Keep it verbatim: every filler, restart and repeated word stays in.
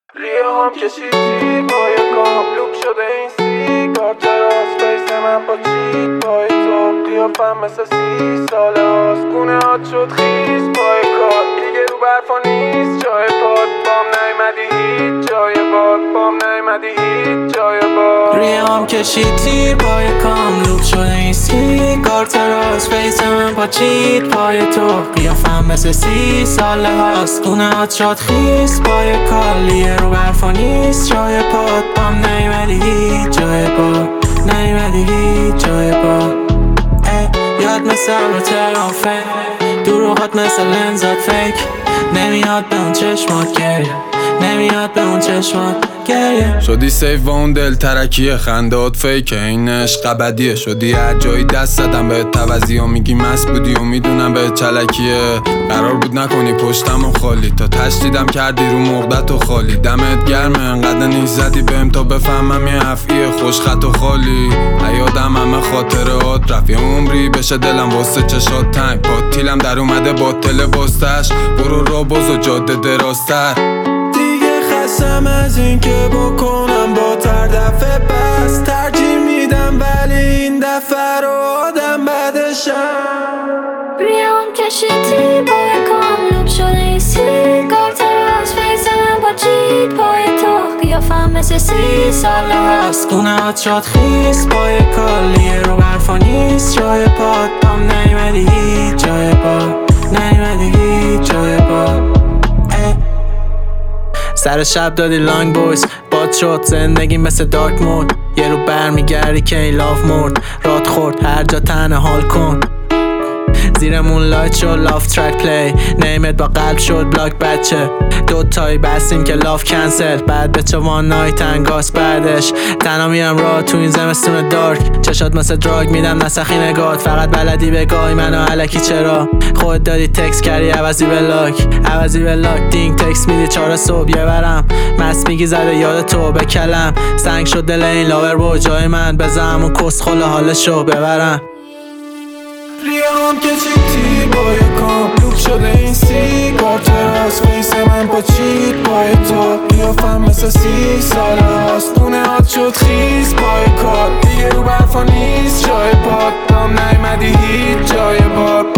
ریه هم کشیدی پای کام لوب شده این سیگار تراس فیس من با چید پای تو قیافم مثل سی ساله هاست گونه هات شد خیز پای کار دیگه رو برفا نیست جای پاد بام نیمدی هیچ جای باد بام نیمدی هیچ جای باد ریه هم کشید تیر پای کام لوب شده این سیگار تراس فیس من با چید پای تو قیافم مثل سی ساله هاست گونه هات شد خیز پای کار لیه رو برفا نیست جای پاد بام نیمدی هیچ جای باد نیمدی هیچ جای باد یاد مثل رو ترافه دروغات مثل لنزات فیک نمیاد به اون چشمات گریه نمیاد به اون چشمات گریه شدی سیف و اون دل ترکیه خندهات فیکه این عشق ابدیه شدی هر جایی دست زدم به توزی و میگی مست بودی و میدونم به چلکیه قرار بود نکنی پشتم و خالی تا تشدیدم کردی رو مقدت و خالی دمت گرمه انقدر نیز زدی بهم تا بفهمم یه افعیه خوش خط و خالی ایادم همه خاطرات رفت یه عمری بشه دلم واسه چشات تنگ پاتیلم در اومده با تل بستش برو را باز و جاده درازتر خستم از این که بکنم با تر دفعه بس ترجیح میدم ولی این دفعه رو آدم بدشم ریام کشیدی پای کام لوب شده این سیگار تراس فیس من با چید پای تو قیافم مثل سی ساله هست گونه هات شد خیز پای کالیه رو برفا نیست جای پاد بام نیمدی هیچ جای پاد نیمدی هیچ جای پاد سر شب دادی لانگ بویز باد شد زندگی مثل دارک مود یه رو برمیگردی که این لاف مرد رات خورد هر جا تنه حال کن زیر مون لایت شد لاف ترک پلی نیمت با قلب شد بلاک بچه دوتایی بستیم که لاف کنسل بعد به چه وان نایت انگاس بعدش تنها میرم راه تو این زمستون دارک چشات مثل دراگ میدم نسخی نگات فقط بلدی بگاهی منو علکی چرا خود دادی تکس کردی عوضی به لاک عوضی به لاک دینگ تکس میدی چهار صبح یه برم مست میگی زده یاد تو به کلم سنگ شد دل این لاور با جای من بزنم و کس خلا حالشو ببرم ریه هم کشیدی پای کام لوب شده این سیگار تراس فیس من با چید پای تو قیافم مثل سی ساله هاست گونه هات شد خیز پای کار دیگه رو برفا نیست جای پاد بام نیمدی هیچ جای باد